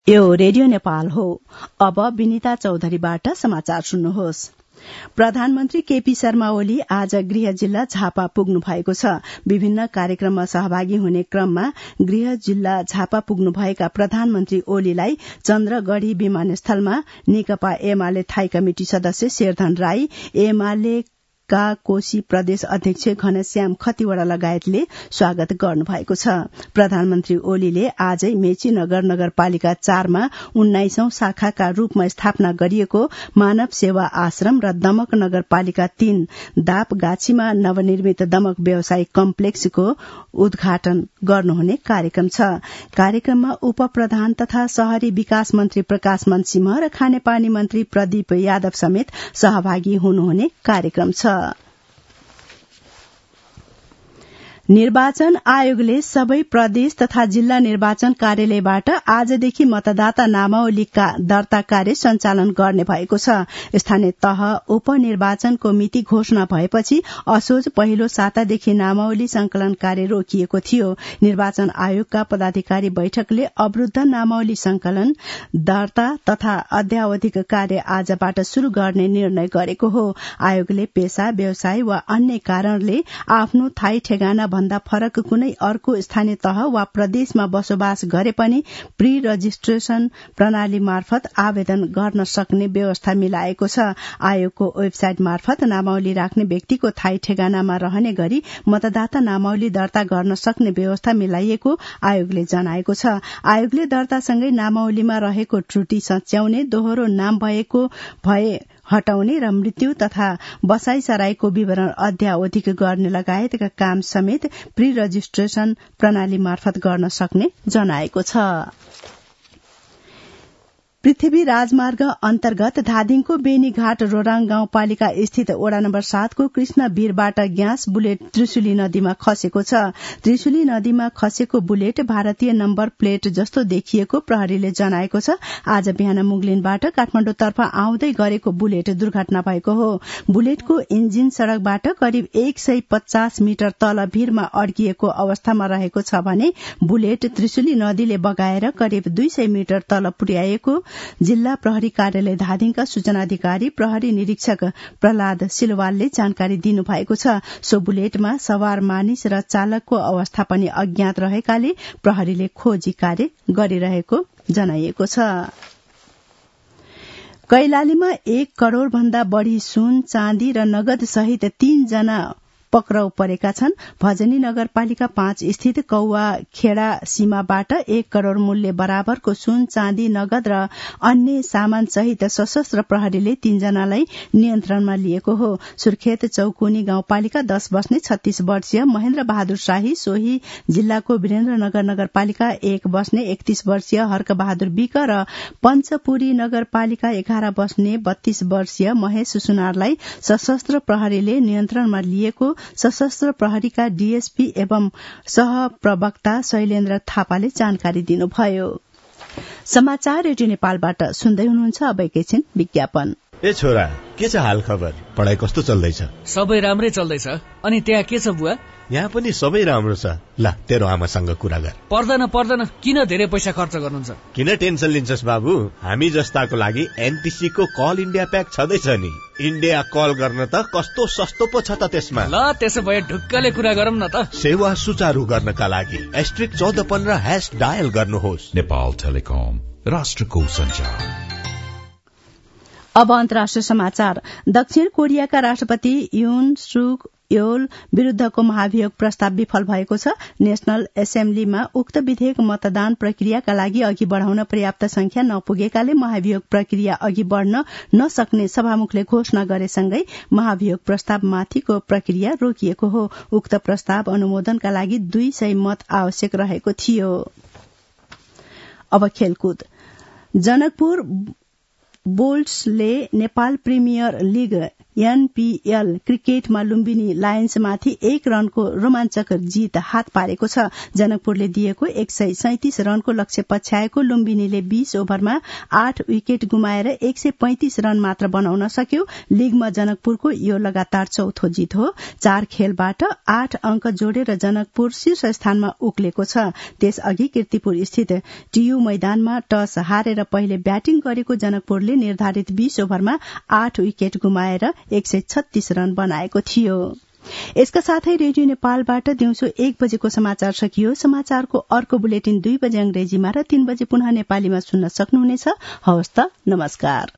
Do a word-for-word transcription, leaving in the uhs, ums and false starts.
यो रेडियो नेपाल हो। अब विनिता चौधरीबाट समाचार सुन्नुहोस्। प्रधानमन्त्री केपी शर्मा ओली आज गृह जिल्ला झापा पुग्नु भएको छ। विभिन्न कार्यक्रममा सहभागी हुने क्रममा गृह जिल्ला झापा पुग्नुभएका प्रधानमन्त्री ओलीलाई चन्द्रगढ़ी विमानस्थलमा नेकपा एमाले थाई कमिटी सदस्य शेरधन राई, एमाले का कोशी प्रदेश अध्यक्ष घनश्याम खतिवड़ा लगायतले स्वागत गर्नु भएको छ। प्रधानमन्त्री ओलीले आजै मेची नगर नगरपालिका चारमा उन्नाइसौं शाखाका रूपमा स्थापना गरिएको मानव सेवा आश्रम र दमक नगरपालिका तीन दापगाछीमा नवनिर्मित दमक व्यवसायिक कम्प्लेक्सको उद्घाटन गर्नुहुने कार्यक्रम छ। कार्यक्रममा उप प्रधान तथा शहरी विकास मन्त्री प्रकाश मन सिंह र खानेपानी मन्त्री प्रदीप यादव समेत सहभागी हुनुहुने कार्यक्रम छ। निर्वाचन आयोगले सबै प्रदेश तथा जिल्ला निर्वाचन कार्यालयबाट आजदेखि मतदाता नामावलीका दर्ता कार्य सञ्चालन गर्ने भएको छ। स्थानीय तह उपनिर्वाचनको मिति घोषणा भएपछि असोज पहिलो सातादेखि नामावली संकलन कार्य रोकिएको थियो। निर्वाचन आयोगका पदाधिकारी बैठकले अवरूद्ध नामावली संकलन, दर्ता तथा अद्यावधिक कार्य आजबाट शुरू गर्ने निर्णय गरेको हो। आयोगले पेशा, व्यवसाय वा अन्य कारणले आफ्नो थाई ठेगाना भन्दा फरक कुनै अर्को स्थानीय तह वा प्रदेशमा बसोबास गरे पनि प्री रजिस्ट्रेशन प्रणाली मार्फत आवेदन गर्न सक्ने व्यवस्था मिलाएको छ। आयोगको वेबसाइट मार्फत नामावली राख्ने व्यक्तिको थाई ठेगानामा रहने गरी मतदाता नामावली दर्ता गर्न सक्ने व्यवस्था मिलाइएको आयोगले जनाएको छ। आयोगले दर्तासँगै नामावलीमा रहेको त्रुटि सच्याउने, दोहोरो नाम भएको भए हटाउने र मृत्यु तथा बसाई सराईको विवरण अद्यावधिक गर्ने लगायतका काम समेत प्री रजिस्ट्रेशन प्रणाली मार्फत गर्न सक्ने जनाएको छ। पृथ्वी राजमार्ग अन्तर्गत धादिङको बेनीघाट रोराङ गाउँपालिका स्थित वडा नम्बर सातको कृष्ण वीरबाट ग्यास बुलेट त्रिशुली नदीमा खसेको छ। त्रिशुली नदीमा खसेको बुलेट भारतीय नम्बर प्लेट जस्तो देखिएको प्रहरीले जनाएको छ। आज बिहान मुगलिनबाट काठमाडौँतर्फ आउँदै गरेको बुलेट दुर्घटना भएको हो। बुलेटको इन्जिन सड़कबाट करिब एक सय पचास मिटर तल भीरमा अड्किएको अवस्थामा रहेको छ भने बुलेट त्रिशुली नदीले बगाएर करिब दुई सय मिटर तल पुर्याएको जिल्ला प्रहरी कार्यालय धादिङका सूचनाधिकारी प्रहरी निरीक्षक प्रहलाद सिलवालले जानकारी दिनुभएको छ। सो बुलेटमा सवार मानिस र चालकको अवस्था पनि अज्ञात रहेकाले प्रहरीले खोजी कार्य गरिरहेको जनाइएको छ। कैलालीमा एक करोड़ भन्दा बढ़ी सुन, चाँदी र नगद सहित तीन जना पक्राउ परेका छन्। भजनी नगरपालिका पाँच स्थित कौवा खेड़ा सीमाबाट एक करोड़ मूल्य बराबरको सुन, चाँदी, नगद र अन्य सामान सहित सशस्त्र प्रहरीले तीनजनालाई नियन्त्रणमा लिएको हो। सुर्खेत चौकुनी गाउँपालिका दश बस्ने छत्तीस वर्षीय महेन्द्र बहादुर शाही, सोही जिल्लाको वीरेन्द्रनगर नगरपालिका एक बस्ने एकतीस वर्षीय हर्क बहादुर विक र पञ्चपुरी नगरपालिका एघार बस्ने बत्तीस वर्षीय महेश सुनारलाई सशस्त्र प्रहरीले नियन्त्रणमा लिएको सशस्त्र प्रहरीका डीएसपी एवं सहप्रवक्ता शैलेन्द्र थापाले जानकारी दिनुभयो। समाचार रेडियो नेपालबाट सुन्दै हुनुहुन्छ। अब एकैछिन विज्ञापन। ए छोरा, के छ हाल खबर? पढाइ कस्तो चल्दैछ? सबै राम्रै चल्दैछ। अनि त्यहाँ के छ बुवा? यहाँ पनि सबै राम्रो छ। ल तेरो आमासँग कुरा गर। पर्दैन पर्दैन, किन धेरै पैसा खर्च गर्नुहुन्छ? किन टेन्सन लिन्छस् बाबु? हामी जस्ताको लागि एनटीसी को कल इन्डिया प्याक छँदैछ नि। इन्डिया कल गर्न त कस्तो सस्तो पो छ त त्यसमा। ल त्यसो भए ढुक्कले कुरा गरौँ न त। सेवा सुचारू गर्नका लागि एस्ट्रिक चौध पन्ध्र ह्याश डायल गर्नुहोस्। नेपाल टेलिकम, राष्ट्रको सञ्चार। अब अन्तर्राष्ट्रिय समाचार। दक्षिण कोरियाका राष्ट्रपति युन सुक योल विरूद्धको महाभियोग प्रस्ताव विफल भएको छ। नेशनल एसेम्ब्लीमा उक्त विधेयक मतदान प्रक्रियाका लागि अघि बढ़ाउन पर्याप्त संख्या नपुगेकाले महाभियोग प्रक्रिया अघि बढ़न नसक्ने सभामुखले घोषणा गरेसँगै महाभियोग प्रस्तावमाथिको प्रक्रिया रोकिएको हो। उक्त प्रस्ताव अनुमोदनका लागि दुई सय मत आवश्यक रहेको थियो। अब खेलकुद। जनकपुर बुल्सले नेपाल प्रिमियर लीग एनपीएल क्रिकेटमा लुम्बिनी लायन्समाथि एक रनको रोमाञ्चक जीत हात पारेको छ। जनकपुरले दिएको एक सय सैतिस रनको लक्ष्य पछ्याएको लुम्बिनीले बीस ओभरमा आठ विकेट गुमाएर एक सय पैंतिस रन मात्र बनाउन सक्यो। लीगमा जनकपुरको यो लगातार चौथो जीत हो। चार खेलबाट आठ अंक जोडेर जनकपुर शीर्ष स्थानमा उक्लेको छ। त्यसअघि कीर्तिपुर स्थित टीयू मैदानमा टस हारेर पहिले ब्याटिङ गरेको जनकपुरले निर्धारित बीस ओभरमा आठ विकेट गुमाएर एक सय छत्तीस रन बनाएको थियो। यसका साथै रेडियो नेपालबाट दिउँसो एक बजेको समाचार सकियो। समाचारको अर्को बुलेटिन दुई बजे अंग्रेजीमा र तीन बजे पुनः नेपालीमा सुन्न सक्नुहुनेछ। हवस् त, नमस्कार।